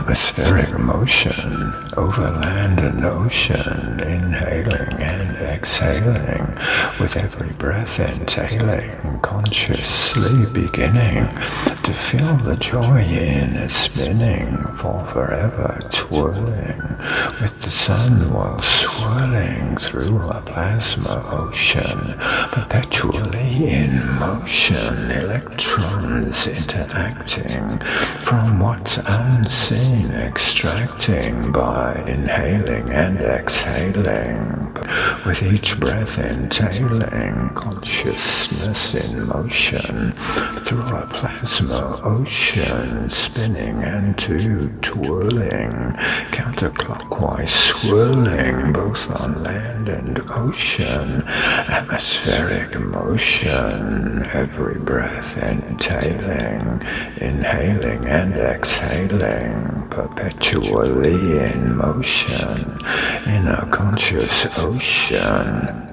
atmospheric motion over land and ocean, inhaling and exhaling, with every breath entailing, consciously beginning to feel the joy in spinning, for forever twirling, with the sun while swirling through a plasma ocean, perpetually in motion, electrons interacting from what's unseen, extracting by inhaling and exhaling, with each breath entailing consciousness in motion through a plasma ocean, spinning and twirling, counterclockwise swirling both on land and ocean, atmospheric motion, every breath entailing, inhaling and exhaling, perpetually in motion, in a conscious ocean.